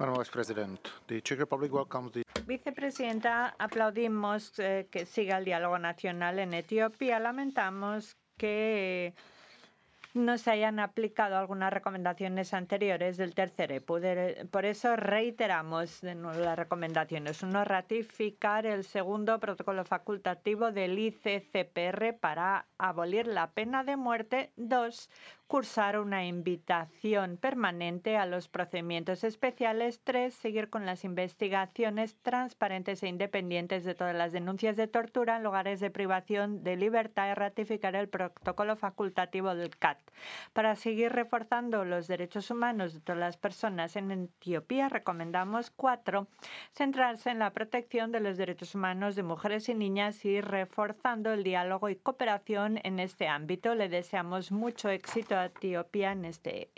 Madam Vice President, the Czech Republic welcomes the Vicepresidenta, aplaudimos que siga el diálogo nacional en Etiopía. Lamentamos que no se hayan aplicado algunas recomendaciones anteriores del tercer EPU. Por eso reiteramos de nuevo las recomendaciones. Uno, ratificar el segundo protocolo facultativo del ICCPR para abolir la pena de muerte. Dos, cursar una invitación permanente a los procedimientos especiales. Tres, seguir con las investigaciones transparentes e independientes de todas las denuncias de tortura en lugares de privación de libertad y ratificar el protocolo facultativo del CAT. Para seguir reforzando los derechos humanos de todas las personas en Etiopía, recomendamos 4, centrarse en la protección de los derechos humanos de mujeres y niñas y reforzando el diálogo y cooperación en este ámbito. Le deseamos mucho éxito a Etiopía en este